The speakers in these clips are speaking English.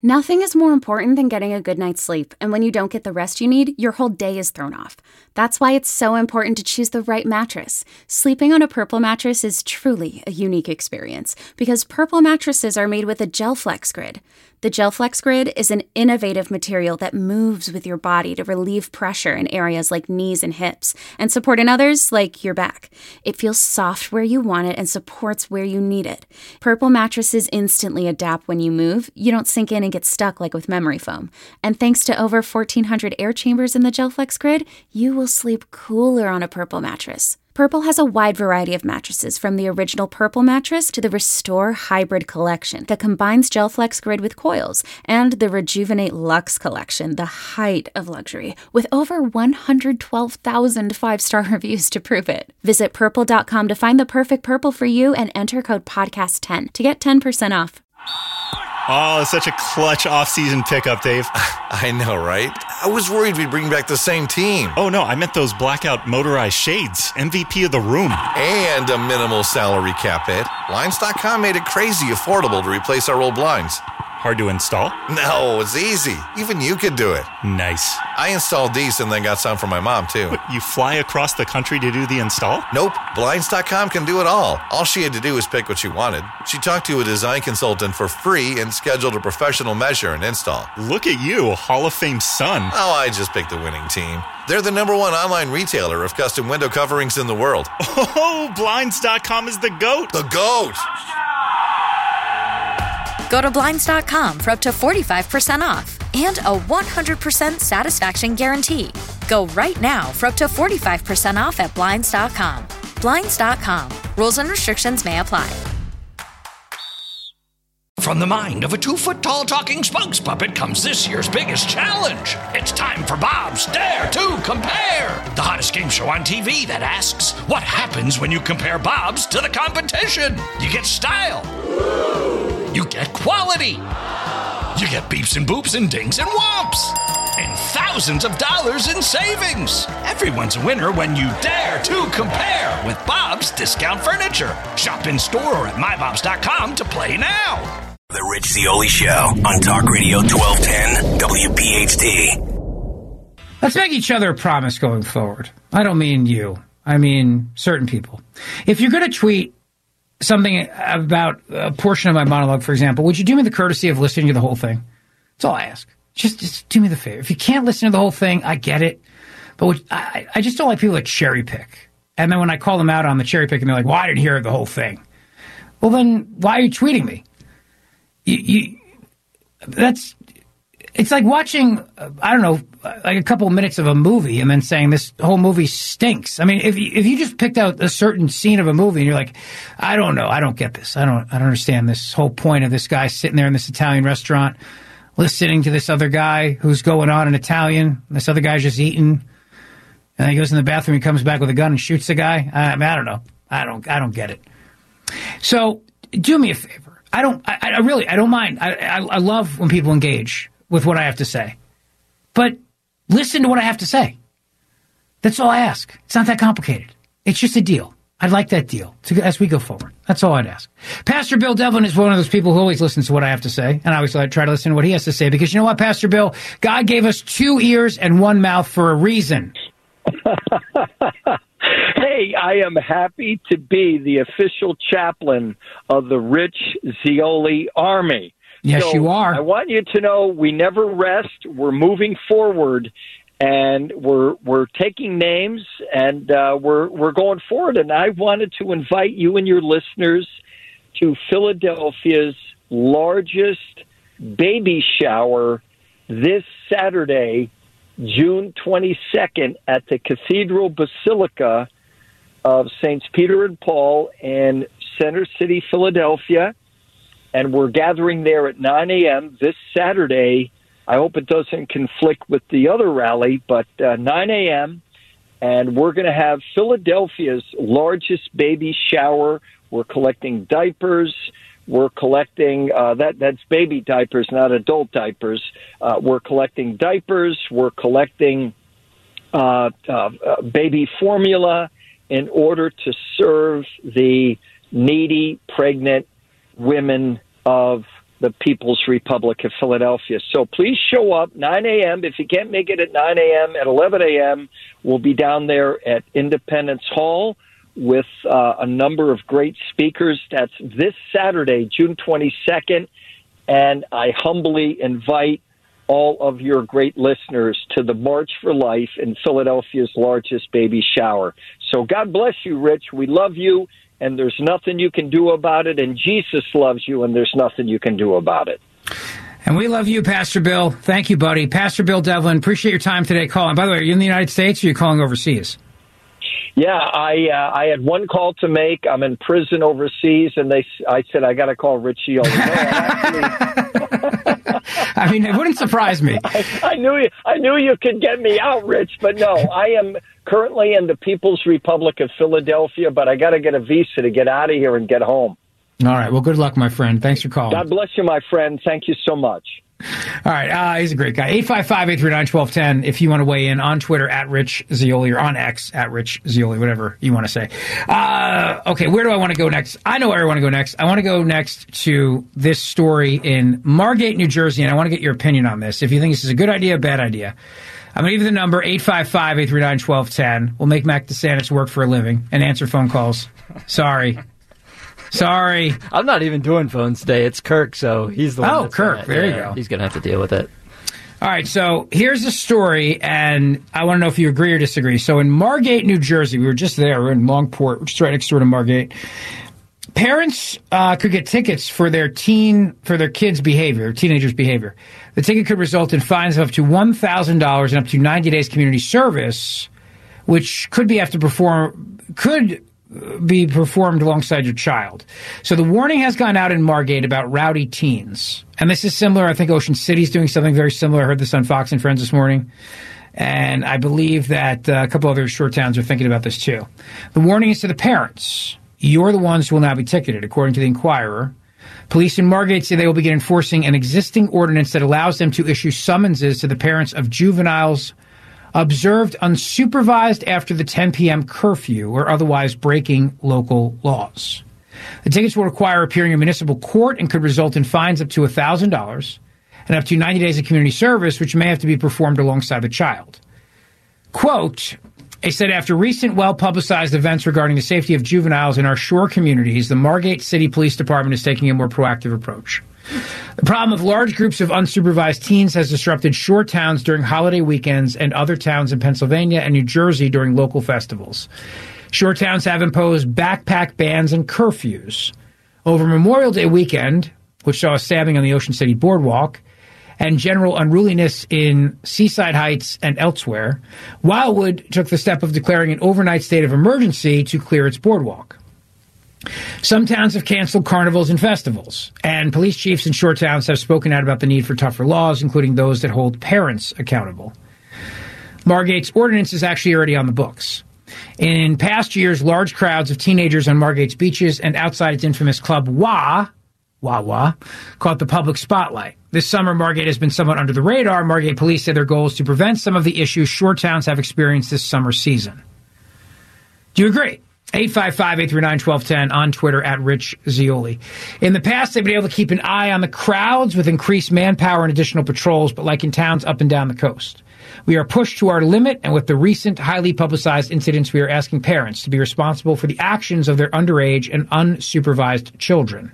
Nothing is more important than getting a good night's sleep, and when you don't get the rest you need, your whole day is thrown off. That's why it's so important to choose the right mattress. Sleeping on a Purple mattress is truly a unique experience, because Purple mattresses are made with a GelFlex Grid. The GelFlex Grid is an innovative material that moves with your body to relieve pressure in areas like knees and hips, and support in others like your back. It feels soft where you want it and supports where you need it. Purple mattresses instantly adapt when you move. You don't sink in and get stuck like with memory foam. And thanks to over 1,400 air chambers in the GelFlex Grid, you will sleep cooler on a Purple mattress. Purple has a wide variety of mattresses, from the original Purple mattress to the Restore Hybrid collection that combines GelFlex Grid with coils, and the Rejuvenate Luxe collection, the height of luxury, with over 112,000 five-star reviews to prove it. Visit purple.com to find the perfect Purple for you and enter code podcast10 to get 10% off. Oh, it's such a clutch off-season pickup, Dave. I know, right? I was worried we'd bring back the same team. Oh, no, I meant those blackout motorized shades. MVP of the room. And a minimal salary cap hit. Blinds.com made it crazy affordable to replace our old blinds. Hard to install? No, it's easy. Even you could do it. Nice. I installed these and then got some for my mom, too. What, you fly across the country to do the install? Nope. Blinds.com can do it all. All she had to do was pick what she wanted. She talked to a design consultant for free and scheduled a professional measure and install. Look at you, Hall of Fame son. Oh, I just picked the winning team. They're the #1 online retailer of custom window coverings in the world. Oh, Blinds.com is the GOAT. The GOAT! Go to Blinds.com for up to 45% off and a 100% satisfaction guarantee. Go right now for up to 45% off at Blinds.com. Blinds.com. Rules and restrictions may apply. From the mind of a 2-foot-tall talking spokes puppet comes this year's biggest challenge. It's time for Bob's Dare to Compare, the hottest game show on TV that asks, what happens when you compare Bob's to the competition? You get style. You get quality. You get beeps and boops and dings and whomps. And thousands of dollars in savings. Everyone's a winner when you dare to compare with Bob's Discount Furniture. Shop in store or at mybobs.com to play now. The Rich Zeoli Show on Talk Radio 1210 WPHT. Let's make each other a promise going forward. I don't mean you. I mean certain people. If you're going to tweet something about a portion of my monologue, for example, would you do me the courtesy of listening to the whole thing? That's all I ask. Just do me the favor. If you can't listen to the whole thing, I get it. But I just don't like people that cherry pick. And then when I call them out on the cherry pick and they're like, well, I didn't hear the whole thing. Well, then why are you tweeting me? It's like watching, I don't know, like a couple of minutes of a movie and then saying this whole movie stinks. I mean, if you just picked out a certain scene of a movie and you're like, I don't know, I don't get this. I don't understand this whole point of this guy sitting there in this Italian restaurant listening to this other guy who's going on in Italian. This other guy's just eating. And he goes in the bathroom, he comes back with a gun and shoots the guy. I mean, I don't know. I don't get it. So do me a favor. I don't mind. I love when people engage with what I have to say. But listen to what I have to say. That's all I ask. It's not that complicated. It's just a deal. I'd like that deal as we go forward. That's all I'd ask. Pastor Bill Devlin is one of those people who always listens to what I have to say. And I always try to listen to what he has to say. Because you know what, Pastor Bill? God gave us 2 ears and 1 mouth for a reason. Hey, I am happy to be the official chaplain of the Rich Zeoli Army. Yes, so you are. I want you to know we never rest. We're moving forward, and we're taking names, and we're going forward. And I wanted to invite you and your listeners to Philadelphia's largest baby shower this Saturday, June 22nd, at the Cathedral Basilica of Saints Peter and Paul in Center City, Philadelphia. And we're gathering there at 9 a.m. this Saturday. I hope it doesn't conflict with the other rally, but 9 a.m. And we're going to have Philadelphia's largest baby shower. We're collecting diapers. We're collecting, that's baby diapers, not adult diapers. We're collecting diapers. We're collecting baby formula in order to serve the needy, pregnant women of the People's Republic of Philadelphia. So please show up 9 a.m. If you can't make it at 9 a.m., at 11 a.m., we'll be down there at Independence Hall with a number of great speakers. That's this Saturday, June 22nd, and I humbly invite all of your great listeners to the March for Life in Philadelphia's largest baby shower. So God bless you, Rich. We love you, and there's nothing you can do about it, and Jesus loves you, and there's nothing you can do about it. And we love you, Pastor Bill. Thank you, buddy. Pastor Bill Devlin, appreciate your time today calling. By the way, are you in the United States or are you calling overseas? Yeah, I had one call to make. I'm in prison overseas, and I said, I got to call Rich Zeoli. I mean, it wouldn't surprise me. I knew you could get me out, Rich, but no, I am currently in the People's Republic of Philadelphia, but I got to get a visa to get out of here and get home. All right. Well, good luck, my friend. Thanks for calling. God bless you, my friend. Thank you so much. All right. He's a great guy. 855-839-1210 if you want to weigh in on Twitter at Rich Zeoli or on X at Rich Zeoli, whatever you want to say. Okay, where do I want to go next? I know where I want to go next. I want to go next to this story in Margate, New Jersey, and I want to get your opinion on this. If you think this is a good idea, bad idea. I'm going to give you the number, 855-839-1210. We'll make Mac DeSantis work for a living and answer phone calls. Sorry. I'm not even doing phones today. It's Kirk, so he's the one. Oh, Kirk. There you go. He's going to have to deal with it. All right, so here's the story, and I want to know if you agree or disagree. So in Margate, New Jersey, we were just there. We're in Longport, which is right next door to Margate. Parents could get tickets for their kids' behavior, teenagers' behavior. The ticket could result in fines of up to $1,000 and up to 90 days community service, which could be performed alongside your child. So the warning has gone out in Margate about rowdy teens. And this is similar. I think Ocean City's doing something very similar. I heard this on Fox and Friends this morning. And I believe that a couple other short towns are thinking about this too. The warning is to the parents. You're the ones who will now be ticketed, according to the Inquirer. Police in Margate say they will begin enforcing an existing ordinance that allows them to issue summonses to the parents of juveniles observed unsupervised after the 10 p.m. curfew or otherwise breaking local laws. The tickets will require appearing in municipal court and could result in fines up to $1,000 and up to 90 days of community service, which may have to be performed alongside the child. Quote, they said, after recent well-publicized events regarding the safety of juveniles in our shore communities, the Margate City Police Department is taking a more proactive approach. The problem of large groups of unsupervised teens has disrupted shore towns during holiday weekends and other towns in Pennsylvania and New Jersey during local festivals. Shore towns have imposed backpack bans and curfews. Over Memorial Day weekend, which saw a stabbing on the Ocean City Boardwalk, and general unruliness in Seaside Heights and elsewhere, Wildwood took the step of declaring an overnight state of emergency to clear its boardwalk. Some towns have canceled carnivals and festivals, and police chiefs in shore towns have spoken out about the need for tougher laws, including those that hold parents accountable. Margate's ordinance is actually already on the books. In past years, large crowds of teenagers on Margate's beaches and outside its infamous club Wah caught the public spotlight. This summer, Margate has been somewhat under the radar. Margate police say their goal is to prevent some of the issues shore towns have experienced this summer season. Do you agree? 855-839-1210 on Twitter at Rich Zeoli. In the past, they've been able to keep an eye on the crowds with increased manpower and additional patrols, but like in towns up and down the coast. We are pushed to our limit, and with the recent highly publicized incidents, we are asking parents to be responsible for the actions of their underage and unsupervised children.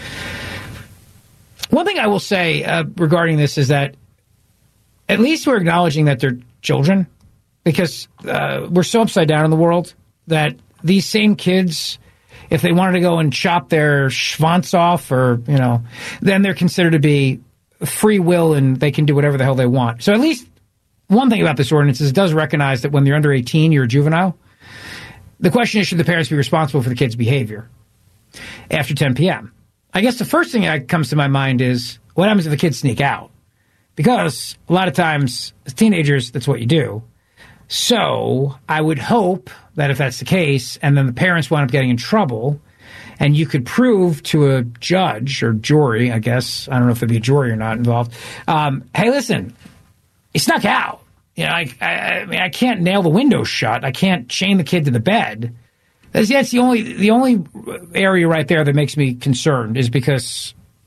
One thing I will say regarding this is that at least we're acknowledging that they're children, because we're so upside down in the world that these same kids, if they wanted to go and chop their schwanz off or, then they're considered to be free will and they can do whatever the hell they want. So at least one thing about this ordinance is it does recognize that when you're under 18, you're a juvenile. The question is, should the parents be responsible for the kid's behavior after 10 p.m.? I guess the first thing that comes to my mind is, what happens if the kids sneak out? Because a lot of times, as teenagers, that's what you do. So I would hope that if that's the case, and then the parents wind up getting in trouble, and you could prove to a judge or jury, I guess, I don't know if there'd be a jury or not involved, hey, listen, he snuck out. I mean, I can't nail the window shut. I can't chain the kid to the bed. That's the only area right there that makes me concerned, is because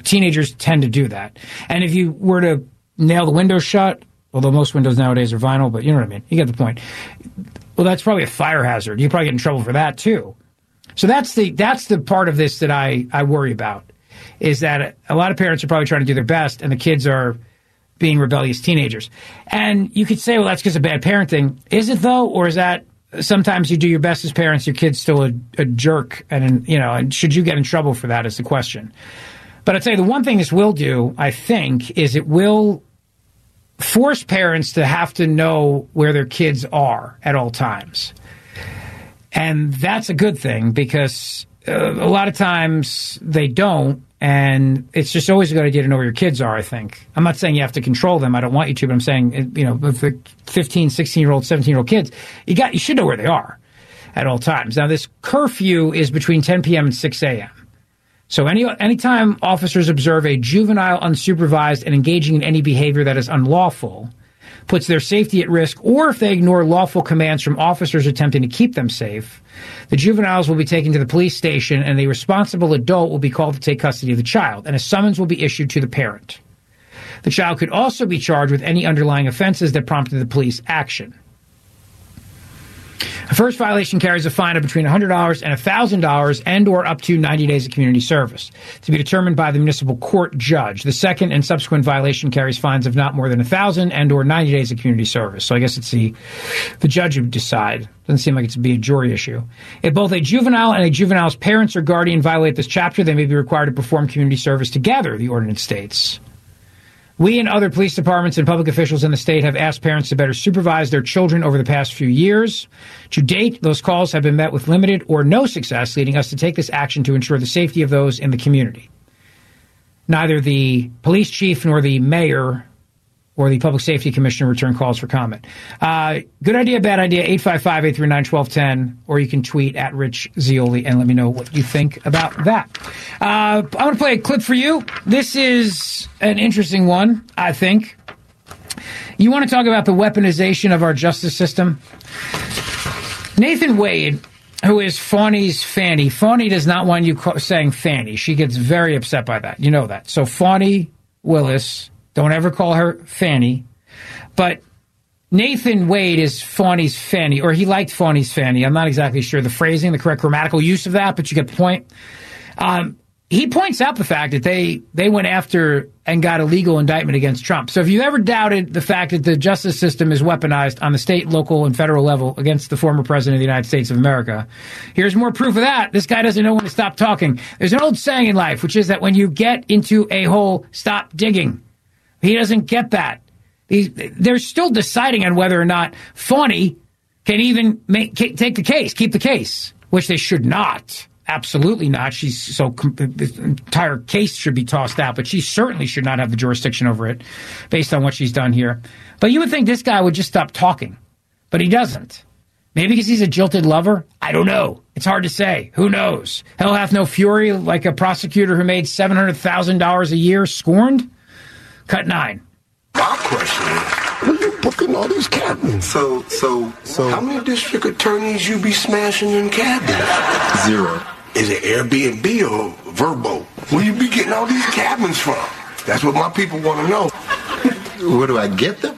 teenagers tend to do that. And if you were to nail the windows shut, although most windows nowadays are vinyl, but you know what I mean. You get the point. Well, that's probably a fire hazard. You probably get in trouble for that too. So that's the part of this that I worry about, is that a lot of parents are probably trying to do their best, and the kids are being rebellious teenagers. And you could say, well, that's because of bad parenting. Is it though, or is that sometimes you do your best as parents, your kid's still a jerk, and and should you get in trouble for that is the question. But I'd say the one thing this will do, I think, is it will force parents to have to know where their kids are at all times. And that's a good thing, because a lot of times they don't, and it's just always a good idea to know where your kids are, I think. I'm not saying you have to control them. I don't want you to, but I'm saying, with the 15, 16-year-old, 17-year-old kids, you should know where they are at all times. Now, this curfew is between 10 p.m. and 6 a.m. So anytime officers observe a juvenile unsupervised and engaging in any behavior that is unlawful, puts their safety at risk, or if they ignore lawful commands from officers attempting to keep them safe, the juveniles will be taken to the police station, and the responsible adult will be called to take custody of the child, and a summons will be issued to the parent. The child could also be charged with any underlying offenses that prompted the police action. The first violation carries a fine of between $100 and $1,000 and or up to 90 days of community service, to be determined by the municipal court judge. The second and subsequent violation carries fines of not more than $1,000 and or 90 days of community service. So I guess it's the judge who would decide. Doesn't seem like it's to be a jury issue. If both a juvenile and a juvenile's parents or guardian violate this chapter, they may be required to perform community service together, the ordinance states. We and other police departments and public officials in the state have asked parents to better supervise their children over the past few years. To date, those calls have been met with limited or no success, leading us to take this action to ensure the safety of those in the community. Neither the police chief nor the mayor or the public safety commissioner return calls for comment. Good idea, bad idea, 855-839-1210, or you can tweet at Rich Zeoli and let me know what you think about that. I want to play a clip for you. This is an interesting one, I think. You want to talk about the weaponization of our justice system? Nathan Wade, who is Fawny's Fanny. Fawny does not want you saying Fanny. She gets very upset by that. You know that. So Fawny Willis, don't ever call her Fanny. But Nathan Wade is Fawny's Fanny, or he liked Fawny's Fanny. I'm not exactly sure the phrasing, the correct grammatical use of that, but you get the point. He points out the fact that they went after and got a legal indictment against Trump. So if you ever doubted the fact that the justice system is weaponized on the state, local, and federal level against the former president of the United States of America, here's more proof of that. This guy doesn't know when to stop talking. There's an old saying in life, which is that when you get into a hole, stop digging. He doesn't get that. They're still deciding on whether or not Fawny can even take the case, keep the case, which they should not. Absolutely not. The entire case should be tossed out, but she certainly should not have the jurisdiction over it based on what she's done here. But you would think this guy would just stop talking, but he doesn't. Maybe because he's a jilted lover? I don't know. It's hard to say. Who knows? Hell hath no fury, like a prosecutor who made $700,000 a year scorned? Cut 9. My question is, who you booking all these cabins? So how many district attorneys you be smashing in cabins? 0. Is it Airbnb or Verbo? Where you be getting all these cabins from? That's what my people want to know. Where do I get them?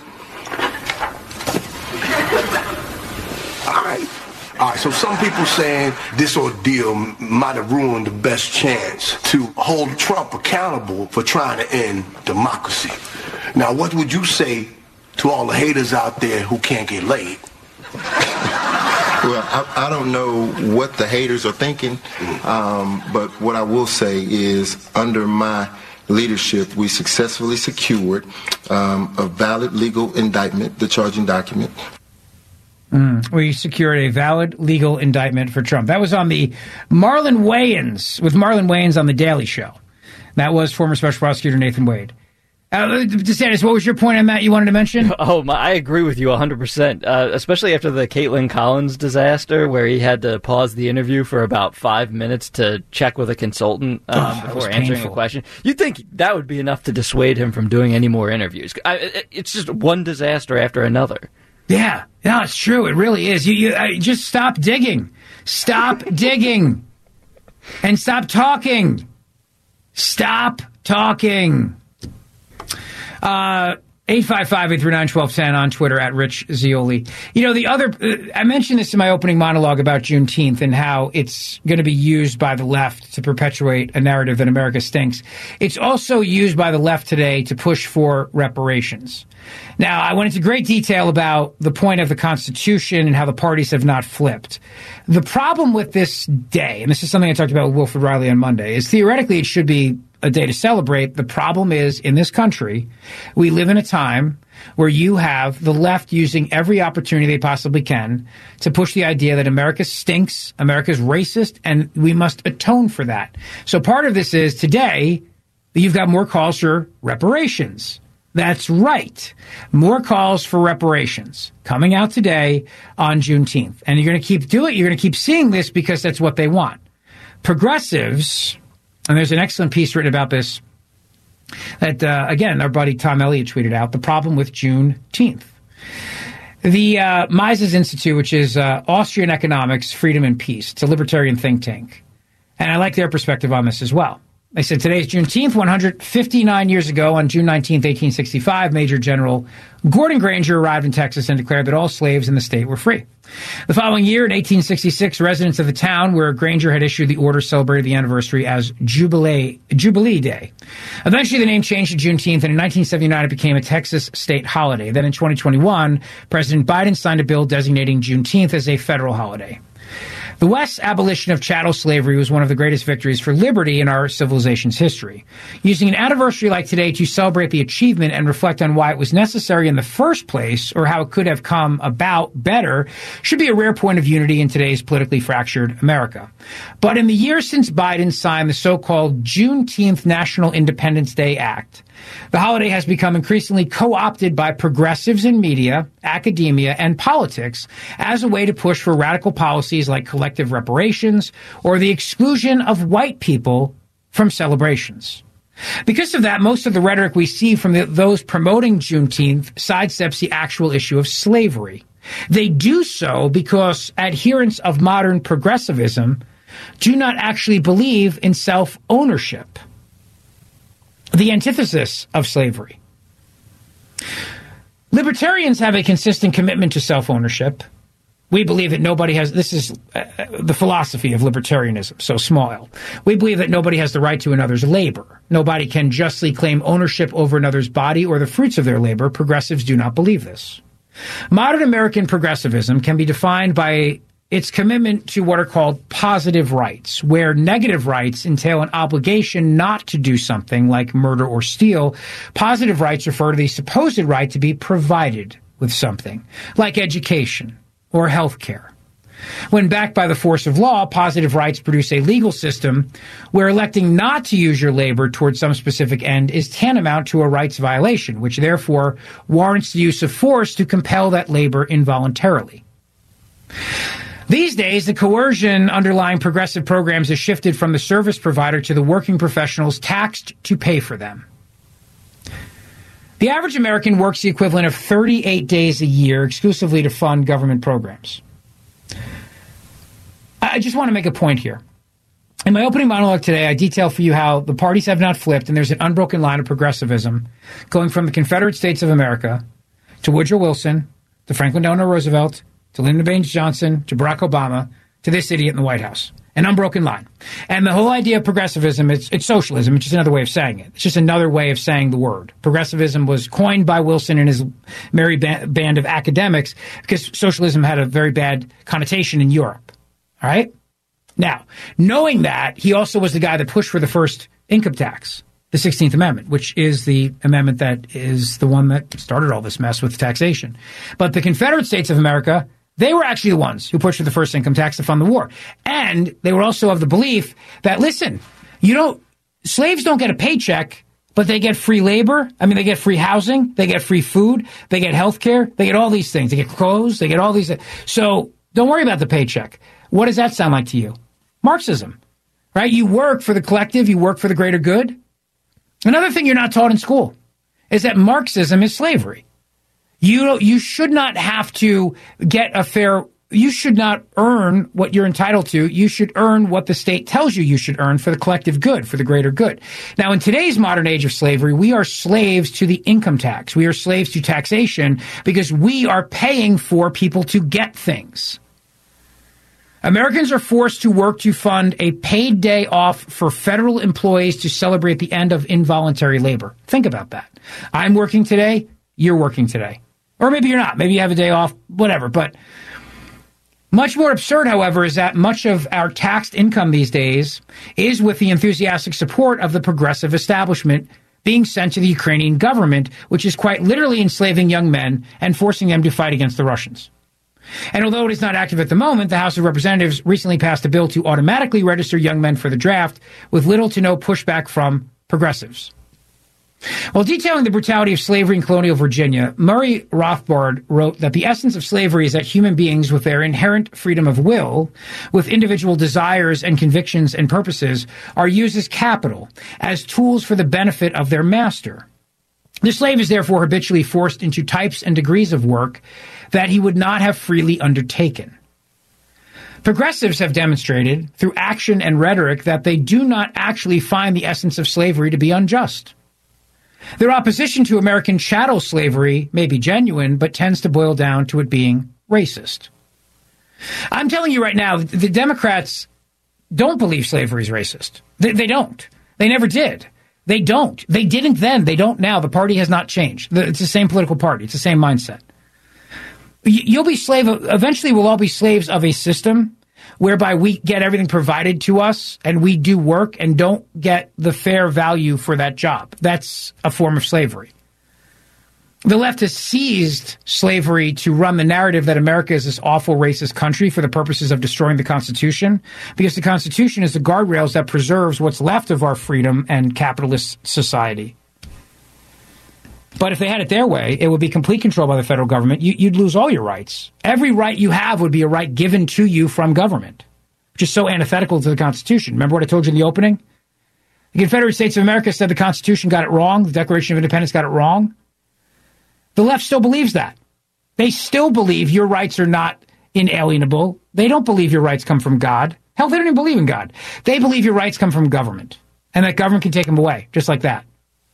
All right, so some people saying this ordeal might have ruined the best chance to hold Trump accountable for trying to end democracy. Now, what would you say to all the haters out there who can't get laid? Well, I don't know what the haters are thinking, but what I will say is under my leadership, we successfully secured a valid legal indictment, the charging document. We secured a valid legal indictment for Trump. That was on the Marlon Wayans, with Marlon Wayans on The Daily Show. That was former Special Prosecutor Nathan Wade. DeSantis, what was your point on that you wanted to mention? I agree with you 100%, especially after the Caitlin Collins disaster, where he had to pause the interview for about 5 minutes to check with a consultant before answering a question. You'd think that would be enough to dissuade him from doing any more interviews. It's just one disaster after another. Yeah, no, it's true. It really is. You just stop digging. Stop digging. And stop talking. Stop talking. 855-839-1210 on Twitter at Rich Zeoli. You know, I mentioned this in my opening monologue about Juneteenth and how it's going to be used by the left to perpetuate a narrative that America stinks. It's also used by the left today to push for reparations. Now, I went into great detail about the point of the Constitution and how the parties have not flipped. The problem with this day, and this is something I talked about with Wilfred Riley on Monday, is theoretically it should be a day to celebrate. The problem is, in this country, we live in a time where you have the left using every opportunity they possibly can to push the idea that America stinks, America's racist, and we must atone for that. So part of this is today, you've got more calls for reparations. That's right. More calls for reparations coming out today on Juneteenth. And you're going to keep doing it. You're going to keep seeing this because that's what they want. Progressives, and there's an excellent piece written about this that, again, our buddy Tom Elliott tweeted out, the problem with Juneteenth. The Mises Institute, which is Austrian Economics, Freedom and Peace. It's a libertarian think tank. And I like their perspective on this as well. They said today's Juneteenth, 159 years ago, on June 19th, 1865, Major General Gordon Granger arrived in Texas and declared that all slaves in the state were free. The following year, in 1866, residents of the town where Granger had issued the order celebrated the anniversary as Jubilee Day. Eventually, the name changed to Juneteenth, and in 1979, it became a Texas state holiday. Then in 2021, President Biden signed a bill designating Juneteenth as a federal holiday. The West's abolition of chattel slavery was one of the greatest victories for liberty in our civilization's history. Using an anniversary like today to celebrate the achievement and reflect on why it was necessary in the first place, or how it could have come about better, should be a rare point of unity in today's politically fractured America. But in the years since Biden signed the so-called Juneteenth National Independence Day Act, the holiday has become increasingly co-opted by progressives in media, academia, and politics as a way to push for radical policies like collective reparations or the exclusion of white people from celebrations. Because of that, most of the rhetoric we see from those promoting Juneteenth sidesteps the actual issue of slavery. They do so because adherents of modern progressivism do not actually believe in self-ownership, the antithesis of slavery. Libertarians have a consistent commitment to self-ownership. We believe that nobody has, this is the philosophy of libertarianism, so small L. We believe that nobody has the right to another's labor. Nobody can justly claim ownership over another's body or the fruits of their labor. Progressives do not believe this. Modern American progressivism can be defined by its commitment to what are called positive rights, where negative rights entail an obligation not to do something like murder or steal. Positive rights refer to the supposed right to be provided with something, like education or health care. When backed by the force of law, positive rights produce a legal system where electing not to use your labor towards some specific end is tantamount to a rights violation, which therefore warrants the use of force to compel that labor involuntarily. These days, the coercion underlying progressive programs has shifted from the service provider to the working professionals taxed to pay for them. The average American works the equivalent of 38 days a year exclusively to fund government programs. I just want to make a point here. In my opening monologue today, I detail for you how the parties have not flipped, and there's an unbroken line of progressivism going from the Confederate States of America to Woodrow Wilson, to Franklin Delano Roosevelt, to Lyndon Baines Johnson, to Barack Obama, to this idiot in the White House. An unbroken line. And the whole idea of progressivism, it's socialism. It's just another way of saying it. It's just another way of saying the word. Progressivism was coined by Wilson and his merry band of academics because socialism had a very bad connotation in Europe. All right? Now, knowing that, he also was the guy that pushed for the first income tax, the 16th Amendment, which is the amendment that is the one that started all this mess with taxation. But the Confederate States of America, they were actually the ones who pushed for the first income tax to fund the war. And they were also of the belief that, listen, slaves don't get a paycheck, but they get free labor. I mean, they get free housing, they get free food, they get health care, they get all these things. They get clothes, they get all these. So don't worry about the paycheck. What does that sound like to you? Marxism, right? You work for the collective, you work for the greater good. Another thing you're not taught in school is that Marxism is slavery. You should not have to get a fair you should not earn what you're entitled to. You should earn what the state tells you should earn for the collective good, for the greater good. Now, in today's modern age of slavery, we are slaves to the income tax. We are slaves to taxation because we are paying for people to get things. Americans are forced to work to fund a paid day off for federal employees to celebrate the end of involuntary labor. Think about that. I'm working today. You're working today. Or maybe you're not. Maybe you have a day off, whatever. But much more absurd, however, is that much of our taxed income these days is with the enthusiastic support of the progressive establishment being sent to the Ukrainian government, which is quite literally enslaving young men and forcing them to fight against the Russians. And although it is not active at the moment, the House of Representatives recently passed a bill to automatically register young men for the draft with little to no pushback from progressives. While detailing the brutality of slavery in colonial Virginia, Murray Rothbard wrote that the essence of slavery is that human beings with their inherent freedom of will, with individual desires and convictions and purposes, are used as capital, as tools for the benefit of their master. The slave is therefore habitually forced into types and degrees of work that he would not have freely undertaken. Progressives have demonstrated through action and rhetoric that they do not actually find the essence of slavery to be unjust. Their opposition to American chattel slavery may be genuine, but tends to boil down to it being racist. I'm telling you right now, the Democrats don't believe slavery is racist. They don't. They never did. They don't. They didn't then. They don't now. The party has not changed. It's the same political party. It's the same mindset. You'll be eventually we'll all be slaves of a system whereby we get everything provided to us and we do work and don't get the fair value for that job. That's a form of slavery. The left has seized slavery to run the narrative that America is this awful racist country for the purposes of destroying the Constitution, because the Constitution is the guardrails that preserves what's left of our freedom and capitalist society. But if they had it their way, it would be complete control by the federal government. You'd lose all your rights. Every right you have would be a right given to you from government, which is so antithetical to the Constitution. Remember what I told you in the opening? The Confederate States of America said the Constitution got it wrong. The Declaration of Independence got it wrong. The left still believes that. They still believe your rights are not inalienable. They don't believe your rights come from God. Hell, they don't even believe in God. They believe your rights come from government, and that government can take them away, just like that.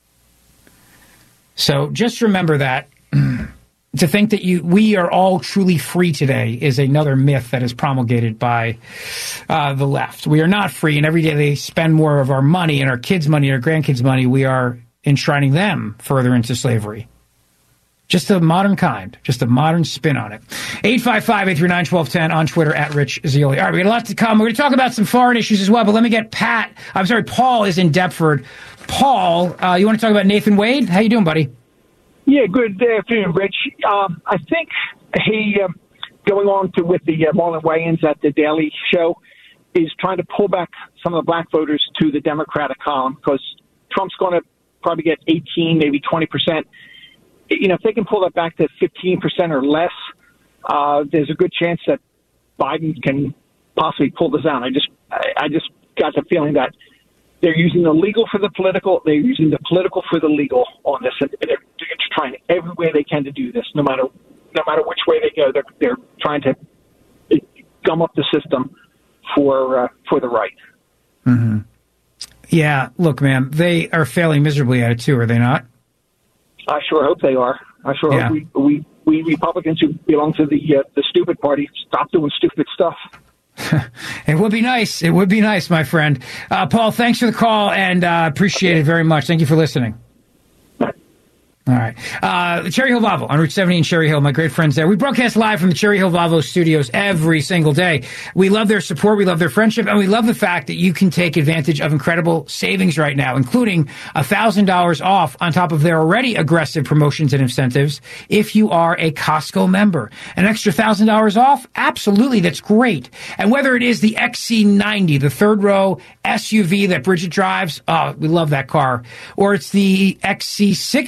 So just remember that. To think that we are all truly free today is another myth that is promulgated by the left. We are not free, and every day they spend more of our money and our kids' money and our grandkids' money, we are enshrining them further into slavery. Just a modern kind, just a modern spin on it. 855-839-1210 on Twitter at Rich Zeoli. All right, we got a lot to come. We're going to talk about some foreign issues as well, but let me get Paul is in Deptford. Paul, you want to talk about Nathan Wade? How you doing, buddy? Yeah, good afternoon, Rich. I think he, going on with the Marlon Wayans at the Daily Show, is trying to pull back some of the black voters to the Democratic column because Trump's going to probably get 18, maybe 20%. You know, if they can pull that back to 15% or less, there's a good chance that Biden can possibly pull this out. I just got the feeling that they're using the legal for the political. They're using the political for the legal on this. And they're trying every way they can to do this, no matter which way they go. They're trying to gum up the system for the right. Mm-hmm. Yeah, look, man, they are failing miserably at it too, are they not? I sure hope they are. I sure hope we Republicans who belong to the stupid party stop doing stupid stuff. It would be nice. It would be nice, my friend. Paul, thanks for the call, and appreciate it very much. Thank you for listening. All right. Cherry Hill Volvo on Route 70 in Cherry Hill. My great friends there. We broadcast live from the Cherry Hill Volvo studios every single day. We love their support. We love their friendship. And we love the fact that you can take advantage of incredible savings right now, including $1,000 off on top of their already aggressive promotions and incentives if you are a Costco member. An extra $1,000 off? Absolutely. That's great. And whether it is the XC90, the third row SUV that Bridget drives, oh, we love that car, or it's the XC60 that I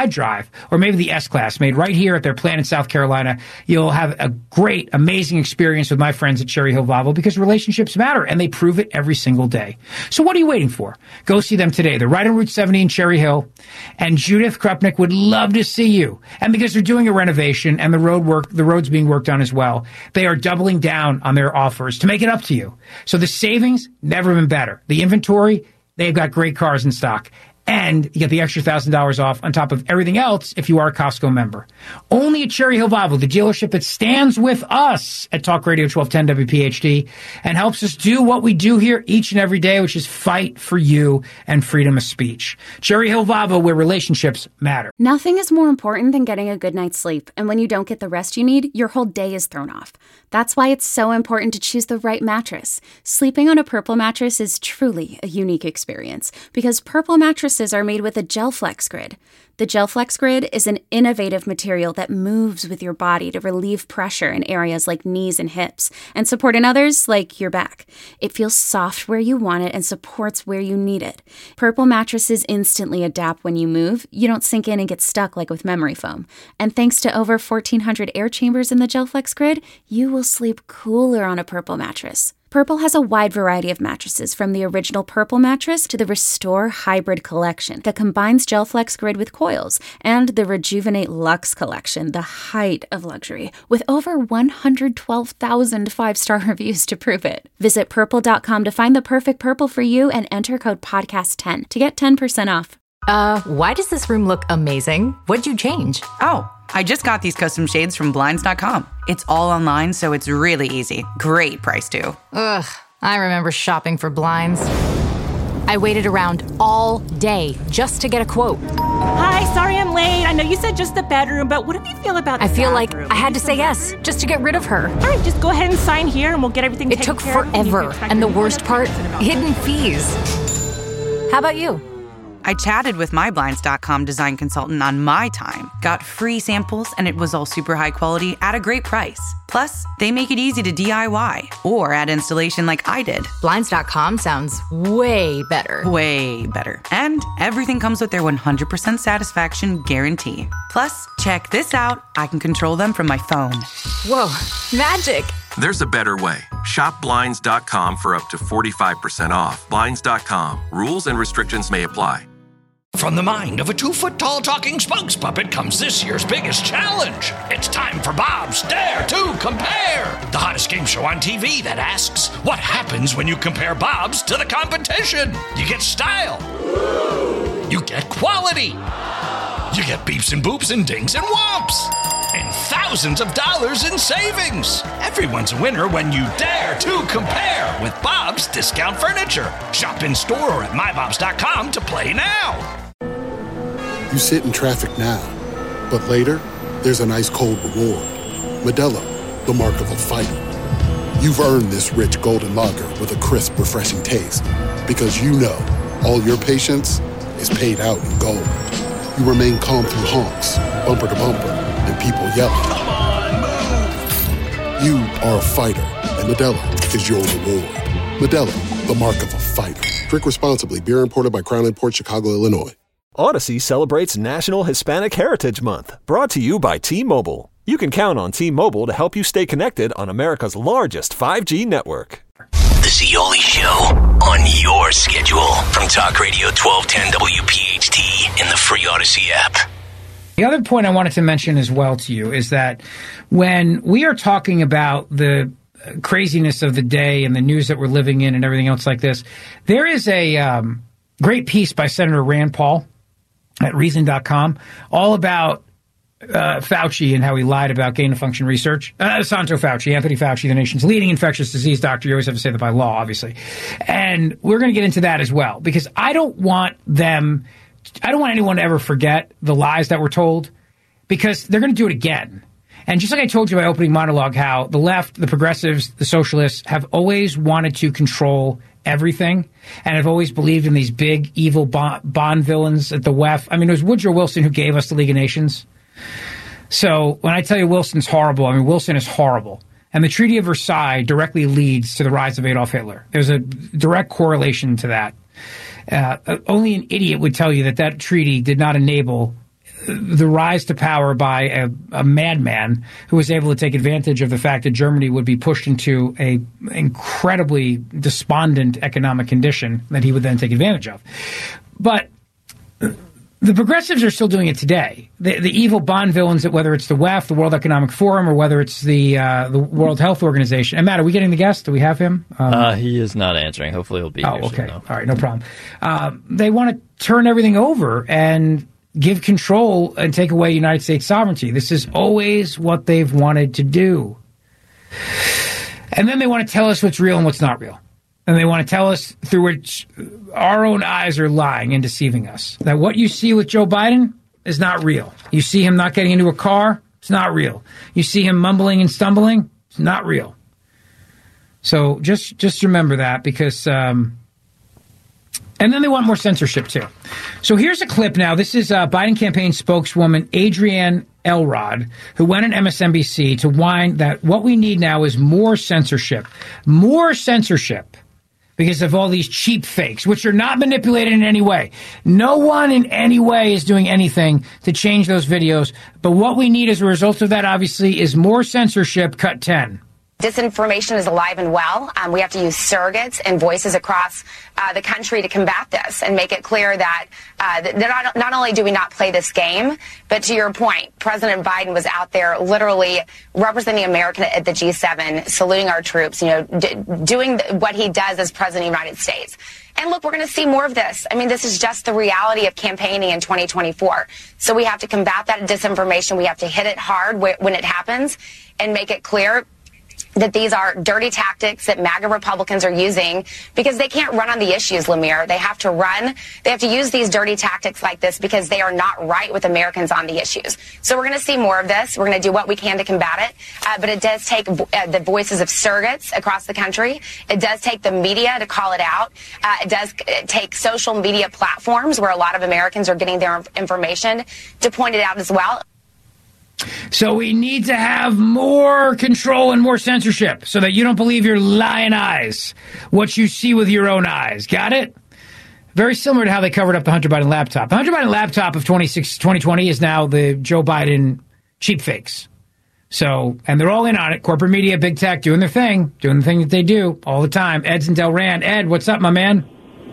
I drive, or maybe the S-Class made right here at their plant in South Carolina, you'll have a great, amazing experience with my friends at Cherry Hill Volvo because relationships matter, and they prove it every single day. So what are you waiting for? Go see them today. They're right on Route 70 in Cherry Hill, and Judith Krupnik would love to see you. And because they're doing a renovation and the road's being worked on as well, they are doubling down on their offers to make it up to you. So the savings, never been better. The inventory, they've got great cars in stock. And you get the extra $1,000 off on top of everything else if you are a Costco member. Only at Cherry Hill Volvo, the dealership that stands with us at Talk Radio 1210 WPHT and helps us do what we do here each and every day, which is fight for you and freedom of speech. Cherry Hill Volvo, where relationships matter. Nothing is more important than getting a good night's sleep. And when you don't get the rest you need, your whole day is thrown off. That's why it's so important to choose the right mattress. Sleeping on a Purple mattress is truly a unique experience because Purple mattresses are made with a GelFlex grid. The GelFlex grid is an innovative material that moves with your body to relieve pressure in areas like knees and hips and support in others like your back. It feels soft where you want it and supports where you need it. Purple mattresses instantly adapt when you move. You don't sink in and get stuck like with memory foam. And thanks to over 1,400 air chambers in the GelFlex grid, you will sleep cooler on a Purple mattress. Purple has a wide variety of mattresses, from the original Purple mattress to the Restore Hybrid collection that combines GelFlex grid with coils, and the Rejuvenate Luxe collection, the height of luxury, with over 112,000 five-star reviews to prove it. Visit Purple.com to find the perfect Purple for you and enter code podcast10 to get 10% off. Why does this room look amazing? What'd you change? Oh, I just got these custom shades from Blinds.com. It's all online, so it's really easy. Great price, too. Ugh, I remember shopping for blinds. I waited around all day just to get a quote. Hi, sorry I'm late. I know you said just the bedroom, but what do you feel about the I feel bathroom? like I had to say yes just to get rid of her. All right, just go ahead and sign here and we'll get everything taken care of. It took forever, and the worst part, hidden fees. How about you? I chatted with my Blinds.com design consultant on my time, got free samples, and it was all super high quality at a great price. Plus, they make it easy to DIY or add installation like I did. Blinds.com sounds way better. Way better. And everything comes with their 100% satisfaction guarantee. Plus, check this out. I can control them from my phone. Whoa, magic. There's a better way. Shop Blinds.com for up to 45% off. Blinds.com. Rules and restrictions may apply. From the mind of a 2-foot-tall talking spokes puppet comes this year's biggest challenge. It's time for Bob's Dare to Compare, the hottest game show on TV that asks, what happens when you compare Bob's to the competition? You get style. You get quality. You get beeps and boops and dings and whomps. And thousands of dollars in savings. Everyone's a winner when you dare to compare with Bob's Discount Furniture. Shop in store or at mybobs.com to play now. You sit in traffic now, but later, there's an ice-cold reward. Modelo, the mark of a fighter. You've earned this rich golden lager with a crisp, refreshing taste. Because you know, all your patience is paid out in gold. You remain calm through honks, bumper to bumper, and people yelling. Come on, move! You are a fighter, and Modelo is your reward. Modelo, the mark of a fighter. Drink responsibly. Beer imported by Crown Imports, Chicago, Illinois. Odyssey celebrates National Hispanic Heritage Month, brought to you by T-Mobile. You can count on T-Mobile to help you stay connected on America's largest 5G network. The Zeoli Show on your schedule from Talk Radio 1210 WPHT in the free Odyssey app. The other point I wanted to mention as well to you is that when we are talking about the craziness of the day and the news that we're living in and everything else like this, there is a great piece by Senator Rand Paul at Reason.com all about Fauci and how he lied about gain-of-function research. Santo Fauci, Anthony Fauci, the nation's leading infectious disease doctor. You always have to say that by law, obviously. And we're going to get into that as well, because I don't want anyone to ever forget the lies that were told, because they're going to do it again. And just like I told you in my opening monologue, how the left, the progressives, the socialists have always wanted to control everything, and have always believed in these big, evil Bond villains at the WEF. I mean, it was Woodrow Wilson who gave us the League of Nations. So when I tell you Wilson's horrible, I mean, Wilson is horrible. And the Treaty of Versailles directly leads to the rise of Adolf Hitler. There's a direct correlation to that. Only an idiot would tell you that treaty did not enable the rise to power by a madman who was able to take advantage of the fact that Germany would be pushed into a incredibly despondent economic condition that he would then take advantage of. But the progressives are still doing it today. The evil Bond villains, whether it's the WEF, the World Economic Forum, or whether it's the World Health Organization. And Matt, are we getting the guest? Do we have him? He is not answering. Hopefully he'll be here okay. soon, though. All right, no problem. They want to turn everything over and give control and take away United States sovereignty. This is always what they've wanted to do. And then they want to tell us what's real and what's not real. And they want to tell us through which our own eyes are lying and deceiving us. That what you see with Joe Biden is not real. You see him not getting into a car, it's not real. You see him mumbling and stumbling, it's not real. So just remember that, because... and then they want more censorship, too. So here's a clip now. This is Biden campaign spokeswoman Adrienne Elrod, who went on MSNBC to whine that what we need now is more censorship. More censorship. Because of all these cheap fakes, which are not manipulated in any way. No one in any way is doing anything to change those videos. But what we need as a result of that, obviously, is more censorship. Cut 10. Disinformation is alive and well. We have to use surrogates and voices across the country to combat this and make it clear that not only do we not play this game, but to your point, President Biden was out there literally representing America at the G7, saluting our troops, doing what he does as President of the United States. And look, we're going to see more of this. I mean, this is just the reality of campaigning in 2024. So we have to combat that disinformation. We have to hit it hard when it happens and make it clear that these are dirty tactics that MAGA Republicans are using because they can't run on the issues, Lemire. They have to use these dirty tactics like this because they are not right with Americans on the issues. So we're going to see more of this. We're going to do what we can to combat it. But it does take the voices of surrogates across the country. It does take the media to call it out. It does take social media platforms where a lot of Americans are getting their information to point it out as well. So we need to have more control and more censorship so that you don't believe your lying eyes, what you see with your own eyes. Got it? Very similar to how they covered up the Hunter Biden laptop. The Hunter Biden laptop of 2020 is now the Joe Biden cheap fakes. So, and they're all in on it. Corporate media, big tech, doing the thing that they do all the time. Ed's in Delran. Ed, what's up, my man?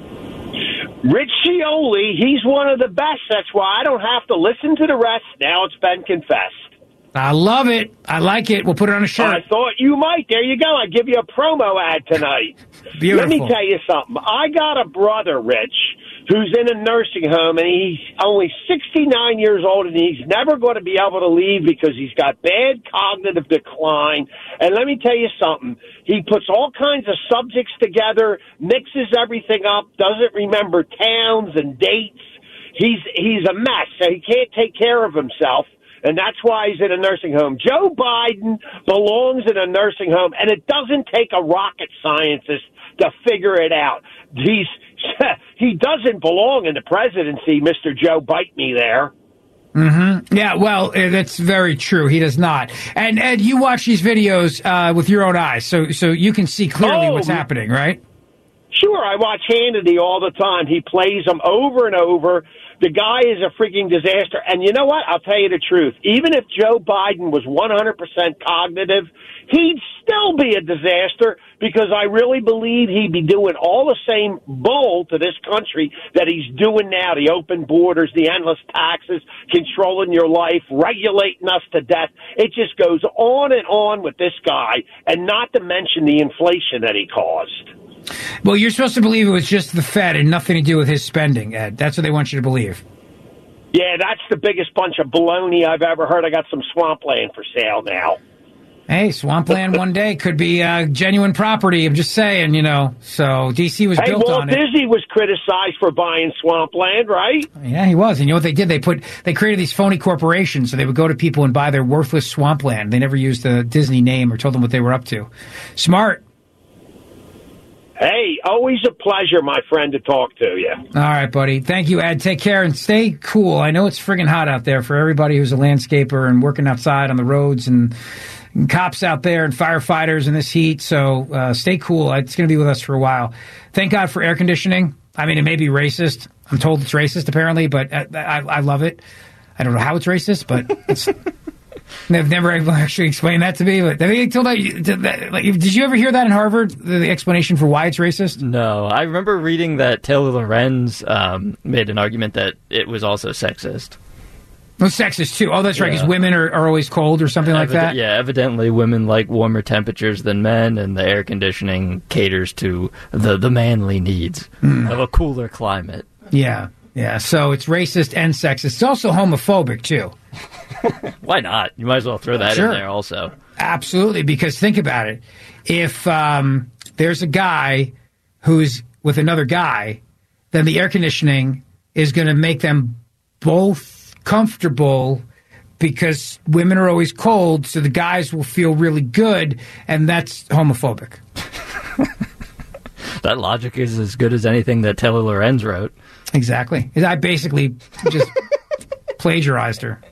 Rich Scioli, he's one of the best. That's why I don't have to listen to the rest. Now it's been confessed. I love it. I like it. We'll put it on a shirt. I thought you might. There you go. I give you a promo ad tonight. Beautiful. Let me tell you something. I got a brother, Rich, who's in a nursing home, and he's only 69 years old, and he's never going to be able to leave because he's got bad cognitive decline. And let me tell you something. He puts all kinds of subjects together, mixes everything up, doesn't remember towns and dates. He's a mess, so he can't take care of himself. And that's why he's in a nursing home. Joe Biden belongs in a nursing home, and it doesn't take a rocket scientist to figure it out. He doesn't belong in the presidency, Mr. Joe Bite Me there. Mm-hmm. Yeah, well, that's very true. He does not. And Ed, you watch these videos with your own eyes, so you can see clearly what's happening, right? Sure, I watch Hannity all the time. He plays them over and over. The guy is a freaking disaster. And you know what? I'll tell you the truth. Even if Joe Biden was 100% cognitive, he'd still be a disaster because I really believe he'd be doing all the same bull to this country that he's doing now. The open borders, the endless taxes, controlling your life, regulating us to death. It just goes on and on with this guy, and not to mention the inflation that he caused. Well, you're supposed to believe it was just the Fed and nothing to do with his spending, Ed. That's what they want you to believe. Yeah, that's the biggest bunch of baloney I've ever heard. I got some swampland for sale now. Hey, swampland one day could be genuine property. I'm just saying, So D.C. was built on it. Walt Disney was criticized for buying swampland, right? Yeah, he was. And you know what they did? They created these phony corporations, so they would go to people and buy their worthless swampland. They never used the Disney name or told them what they were up to. Smart. Hey, always a pleasure, my friend, to talk to you. All right, buddy. Thank you, Ed. Take care and stay cool. I know it's friggin' hot out there for everybody who's a landscaper and working outside on the roads and cops out there and firefighters in this heat. So stay cool. It's going to be with us for a while. Thank God for air conditioning. I mean, it may be racist. I'm told it's racist, apparently, but I love it. I don't know how it's racist, but they've never actually explained that to me. But did you ever hear that in Harvard, the explanation for why it's racist? No. I remember reading that Taylor Lorenz made an argument that it was also sexist. Well, sexist, too. Oh, that's right, because women are always cold or something like that? Yeah, evidently women like warmer temperatures than men, and the air conditioning caters to the manly needs of a cooler climate. Yeah, so it's racist and sexist. It's also homophobic, too. Why not? You might as well throw that in there also. Absolutely, because think about it. If there's a guy who's with another guy, then the air conditioning is going to make them both comfortable because women are always cold, so the guys will feel really good, and that's homophobic. That logic is as good as anything that Taylor Lorenz wrote. Exactly. I basically just plagiarized her.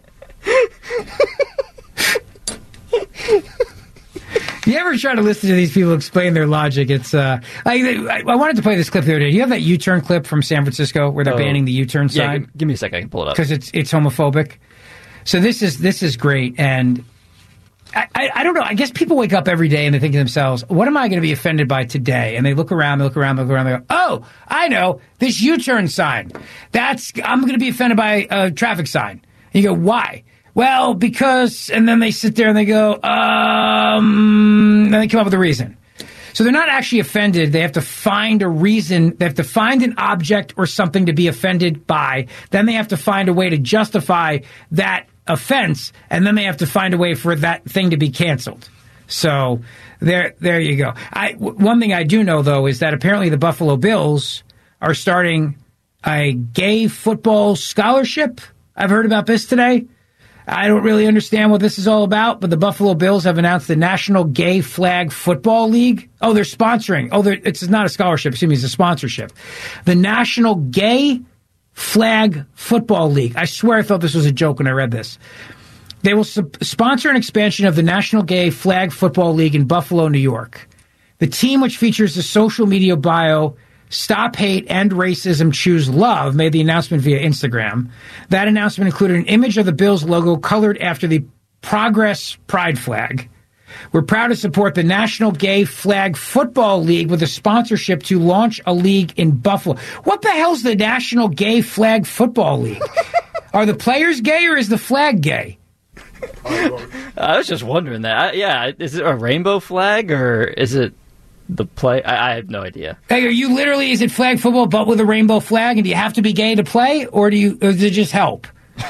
You ever try to listen to these people explain their logic? It's I wanted to play this clip the other day. You have that U-turn clip from San Francisco where they're banning the U-turn sign? Yeah, give me a second. I can pull it up. Because it's homophobic. So this is great, and I don't know. I guess people wake up every day and they think to themselves, what am I going to be offended by today? And they look around, they go, oh, I know, this U-turn sign. I'm going to be offended by a traffic sign. And you go, why? Well, because, and then they sit there and they go, and they come up with a reason. So they're not actually offended. They have to find a reason. They have to find an object or something to be offended by. Then they have to find a way to justify that offense. And then they have to find a way for that thing to be canceled. So there you go. One thing I do know, though, is that apparently the Buffalo Bills are starting a gay football scholarship. I've heard about this today. I don't really understand what this is all about, but the Buffalo Bills have announced the National Gay Flag Football League. Oh, they're sponsoring. Oh, it's not a scholarship. Excuse me, it's a sponsorship. The National Gay Flag Football League. I swear I thought this was a joke when I read this. They will sponsor an expansion of the National Gay Flag Football League in Buffalo, New York. The team, which features the social media bio Stop Hate, End Racism, Choose Love, made the announcement via Instagram. That announcement included an image of the Bills logo colored after the Progress Pride flag. We're proud to support the National Gay Flag Football League with a sponsorship to launch a league in Buffalo. What the hell's the National Gay Flag Football League? Are the players gay or is the flag gay? I was just wondering that. Is it a rainbow flag or is it the play? I have no idea. Hey, is it flag football but with a rainbow flag, and do you have to be gay to play, or does it just help?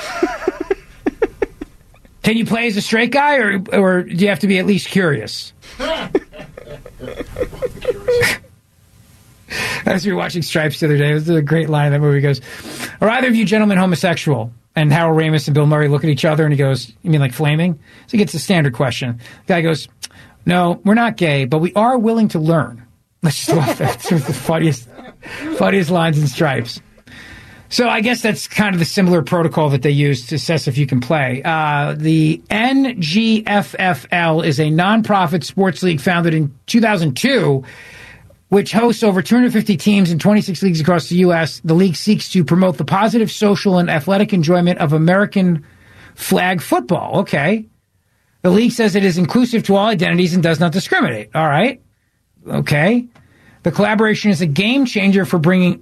Can you play as a straight guy, or do you have to be at least curious? As we were watching Stripes the other day, it was a great line in that movie. He goes, are either of you gentlemen homosexual? And Harold Ramis and Bill Murray look at each other, and he goes, you mean like flaming? So he gets the standard question. The guy goes, no, we're not gay, but we are willing to learn. Let's just watch that. It's the funniest lines in Stripes. So I guess that's kind of the similar protocol that they use to assess if you can play. The NGFFL is a nonprofit sports league founded in 2002, which hosts over 250 teams in 26 leagues across the U.S. The league seeks to promote the positive social and athletic enjoyment of American flag football. Okay. The league says it is inclusive to all identities and does not discriminate. All right. Okay. The collaboration is a game changer for bringing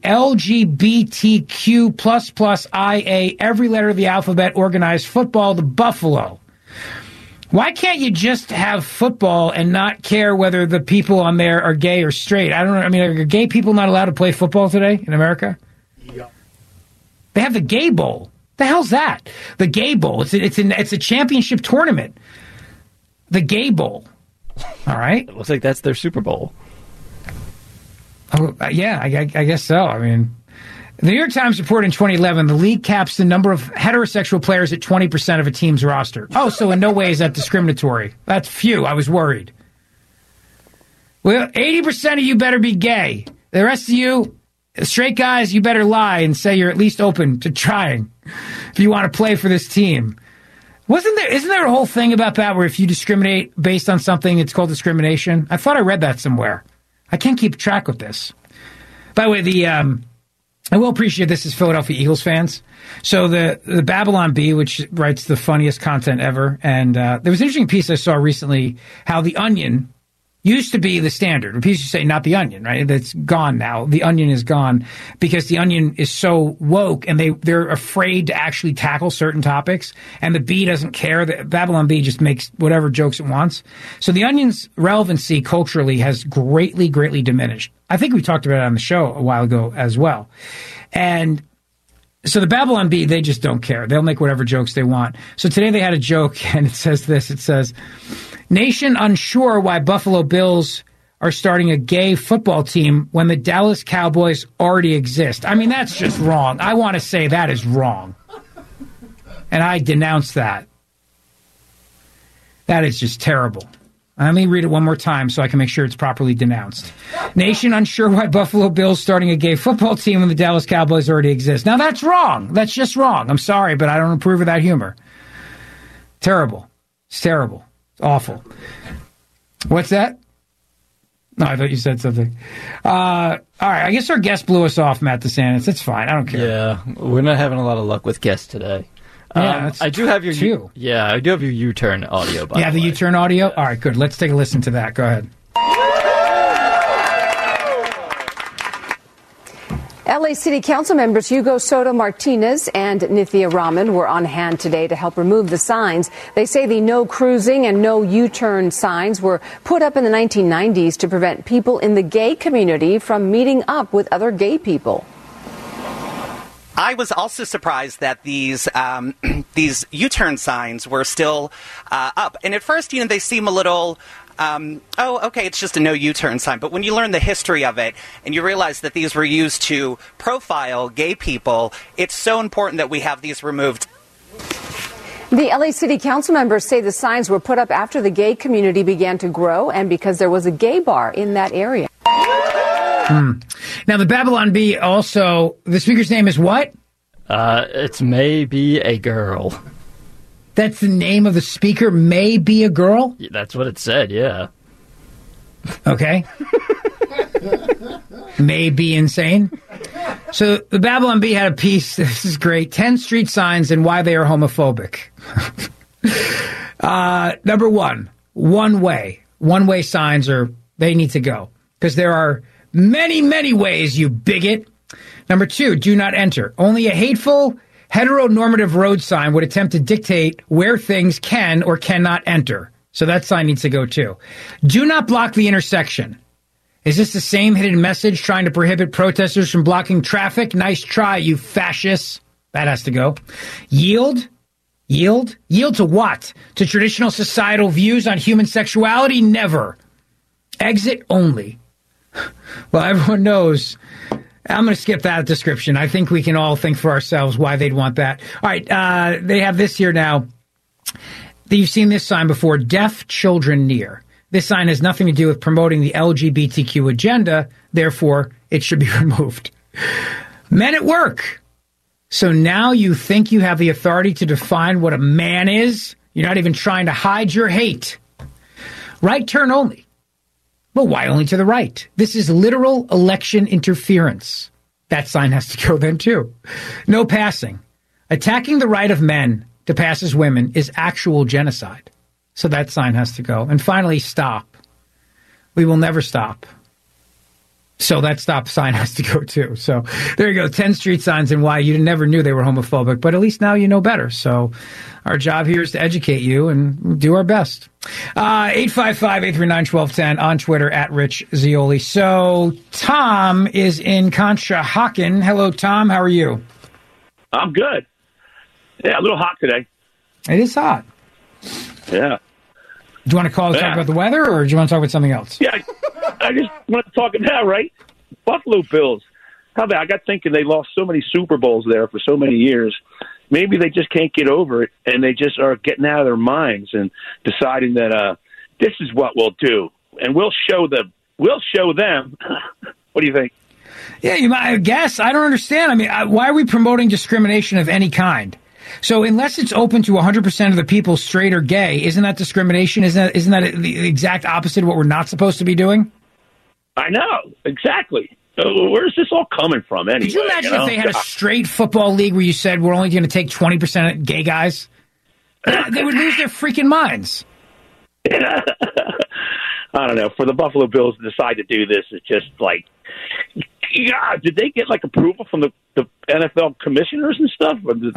LGBTQ++IA, every letter of the alphabet, organized football to Buffalo. Why can't you just have football and not care whether the people on there are gay or straight? I don't know. I mean, are gay people not allowed to play football today in America? Yeah. They have the Gay Bowl. The hell's that? The Gay Bowl. It's a championship tournament. The Gay Bowl. All right. It looks like that's their Super Bowl. Oh, yeah, I guess so. I mean, the New York Times reported in 2011 the league caps the number of heterosexual players at 20% of a team's roster. Oh, so in no way is that discriminatory. That's few. I was worried. Well, 80% of you better be gay. The rest of you, straight guys, you better lie and say you're at least open to trying if you want to play for this team. Isn't there a whole thing about that where if you discriminate based on something, it's called discrimination? I thought I read that somewhere. I can't keep track of this. By the way, I will appreciate this as Philadelphia Eagles fans. So the Babylon Bee, which writes the funniest content ever, and there was an interesting piece I saw recently how The Onion used to be the standard. A piece you say, not The Onion, right? That's gone now. The Onion is gone because The Onion is so woke and they're afraid to actually tackle certain topics, and the Bee doesn't care. The Babylon Bee just makes whatever jokes it wants. So The Onion's relevancy culturally has greatly, greatly diminished. I think we talked about it on the show a while ago as well. And so the Babylon Bee, they just don't care. They'll make whatever jokes they want. So today they had a joke, and it says this. It says, "Nation unsure why Buffalo Bills are starting a gay football team when the Dallas Cowboys already exist." I mean, that's just wrong. I want to say that is wrong. And I denounce that. That is just terrible. Let me read it one more time so I can make sure it's properly denounced. "Nation unsure why Buffalo Bills starting a gay football team when the Dallas Cowboys already exist." Now, that's wrong. That's just wrong. I'm sorry, but I don't approve of that humor. Terrible. It's terrible. It's awful. What's that? No, I thought you said something. All right, I guess our guest blew us off, Matt DeSantis. It's fine. I don't care. Yeah, we're not having a lot of luck with guests today. Yeah, I do have your true. I do have your U-turn audio. By the U-turn audio. All right, good. Let's take a listen to that. Go ahead. LA City Council members Hugo Soto Martinez and Nithya Raman were on hand today to help remove the signs. They say the no cruising and no U-turn signs were put up in the 1990s to prevent people in the gay community from meeting up with other gay people. I was also surprised that these U-turn signs were still up. And at first, they seem a little, okay, it's just a no U-turn sign. But when you learn the history of it and you realize that these were used to profile gay people, it's so important that we have these removed. The LA City Council members say the signs were put up after the gay community began to grow and because there was a gay bar in that area. Now, the Babylon Bee also, the speaker's name is what? It's May Be a Girl. That's the name of the speaker, May Be a Girl? Yeah, that's what it said, yeah. Okay. May be insane. So the Babylon Bee had a piece, this is great, 10 street signs and why they are homophobic. Number one way signs they need to go. Because there are many, many ways, you bigot. Number two, do not enter. Only a hateful, heteronormative road sign would attempt to dictate where things can or cannot enter. So that sign needs to go too. Do not block the intersection. Is this the same hidden message trying to prohibit protesters from blocking traffic? Nice try, you fascists. That has to go. Yield? Yield to what? To traditional societal views on human sexuality? Never. Exit only. Well, everyone knows. I'm going to skip that description. I think we can all think for ourselves why they'd want that. All right, they have this here now. You've seen this sign before, deaf children near. This sign has nothing to do with promoting the LGBTQ agenda. Therefore, it should be removed. Men at work. So now you think you have the authority to define what a man is? You're not even trying to hide your hate. Right turn only. Well, why only to the right? This is literal election interference. That sign has to go then, too. No passing. Attacking the right of men to pass as women is actual genocide. So that sign has to go. And finally, stop. We will never stop. So that stop sign has to go, too. So there you go. 10 street signs and why you never knew they were homophobic. But at least now you know better. So our job here is to educate you and do our best. 855-839-1210 on Twitter at Rich Zeoli. So Tom is in Conshohocken. Hello, Tom. How are you? I'm good. Yeah, a little hot today. It is hot. Yeah. Do you want to call and talk about the weather, or do you want to talk about something else? Yeah, I just want to talk now, right? Buffalo Bills. How about I got thinking they lost so many Super Bowls there for so many years. Maybe they just can't get over it, and they just are getting out of their minds and deciding that this is what we'll do, and we'll show them. What do you think? Yeah, you might. I guess I don't understand. I mean, why are we promoting discrimination of any kind? So unless it's open to 100% of the people, straight or gay, isn't that discrimination? Isn't that the exact opposite of what we're not supposed to be doing? I know, exactly. Where's this all coming from anyway? Could you imagine if they had a straight football league where you said we're only going to take 20% of gay guys? They would lose their freaking minds. I don't know. For the Buffalo Bills to decide to do this, it's just like, God, did they get like approval from the NFL commissioners and stuff? The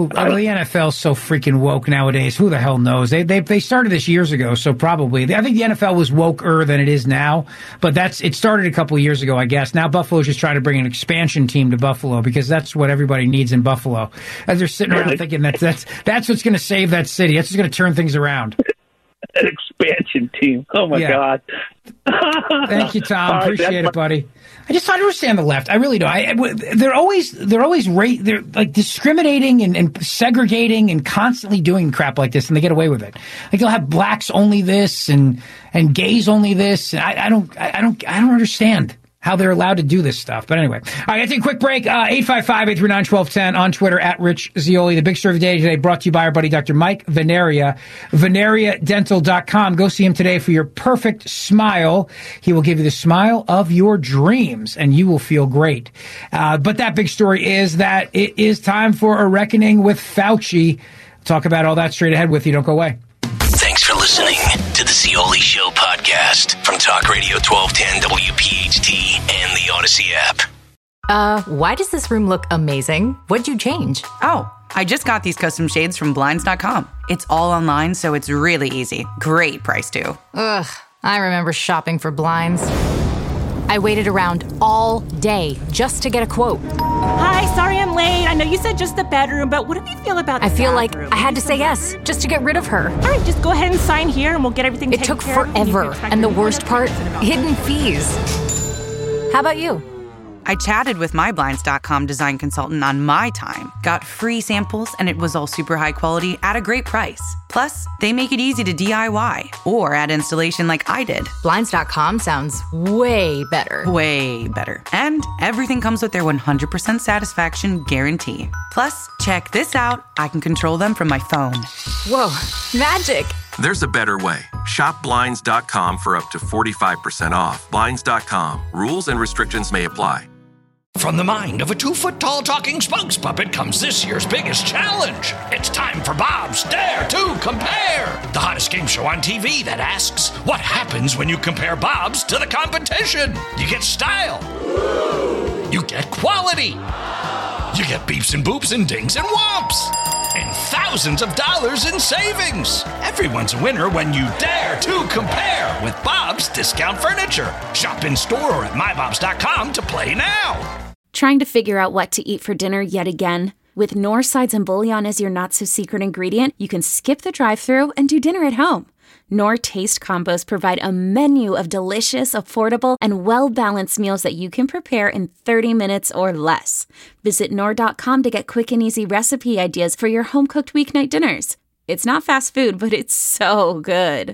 NFL's so freaking woke nowadays. Who the hell knows? They started this years ago, so probably. I think the NFL was woker than it is now, but it started a couple of years ago, I guess. Now Buffalo's just trying to bring an expansion team to Buffalo because that's what everybody needs in Buffalo. As they're sitting around thinking that's what's going to save that city. That's what's going to turn things around. An expansion team. Oh my God. Thank you, Tom. Appreciate it, buddy. I just don't understand the left. I really do. They're always they're like discriminating and segregating and constantly doing crap like this, and they get away with it. Like they'll have blacks only this and gays only this. And I don't understand how they're allowed to do this stuff. But anyway, all right, I take a quick break. 855-839-1210 on Twitter at Rich Zeoli. The big story of the day today brought to you by our buddy Dr. Mike Veneria, VeneriaDental.com. Go see him today for your perfect smile. He will give you the smile of your dreams, and you will feel great. But that big story is that it is time for a reckoning with Fauci. Talk about all that straight ahead with you. Don't go away. Thanks for listening to the Zeoli Show podcast from Talk Radio 1210 WPHT and the Odyssey app. Why does this room look amazing? What'd you change? Oh, I just got these custom shades from Blinds.com. It's all online, so it's really easy. Great price, too. Ugh, I remember shopping for blinds. I waited around all day just to get a quote. Hi, sorry I'm late. I know you said just the bedroom, but what do you feel about the I feel bathroom? like I had to say yes just to get rid of her. All right, just go ahead and sign here and we'll get everything taken care of. It took forever. And the worst part, hidden fees. How about you? I chatted with my Blinds.com design consultant on my time, got free samples, and it was all super high quality at a great price. Plus, they make it easy to DIY or add installation like I did. Blinds.com sounds way better. Way better. And everything comes with their 100% satisfaction guarantee. Plus, check this out. I can control them from my phone. Whoa, magic. There's a better way. Shop Blinds.com for up to 45% off. Blinds.com. Rules and restrictions may apply. From the mind of a 2-foot-tall talking spokes puppet comes this year's biggest challenge. It's time for Bob's Dare to Compare, the hottest game show on TV that asks, what happens when you compare Bob's to the competition? You get style. You get quality. You get beeps and boops and dings and whomps. And thousands of dollars in savings. Everyone's a winner when you dare to compare with Bob's Discount Furniture. Shop in store or at mybobs.com to play now. Trying to figure out what to eat for dinner yet again? With Knorr sides and bouillon as your not-so-secret ingredient, you can skip the drive-thru and do dinner at home. Knorr Taste Combos provide a menu of delicious, affordable, and well-balanced meals that you can prepare in 30 minutes or less. Visit Knorr.com to get quick and easy recipe ideas for your home-cooked weeknight dinners. It's not fast food, but it's so good.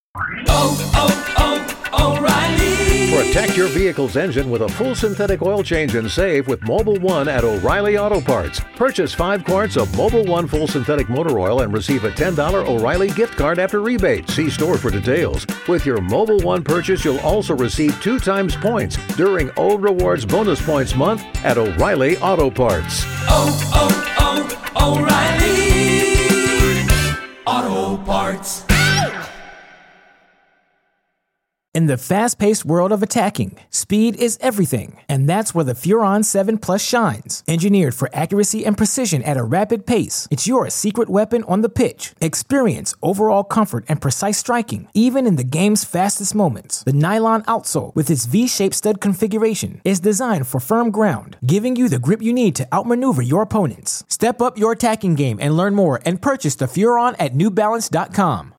O'Reilly. Protect your vehicle's engine with a full synthetic oil change and save with Mobil 1 at O'Reilly Auto Parts. Purchase 5 quarts of Mobil 1 full synthetic motor oil and receive a $10 O'Reilly gift card after rebate. See store for details. With your Mobil 1 purchase, you'll also receive 2 times points during O Rewards Bonus Points Month at O'Reilly Auto Parts. O'Reilly Auto Parts. In the fast-paced world of attacking, speed is everything, and that's where the Furon 7 Plus shines. Engineered for accuracy and precision at a rapid pace, it's your secret weapon on the pitch. Experience overall comfort and precise striking, even in the game's fastest moments. The nylon outsole, with its V-shaped stud configuration, is designed for firm ground, giving you the grip you need to outmaneuver your opponents. Step up your attacking game and learn more and purchase the Furon at NewBalance.com.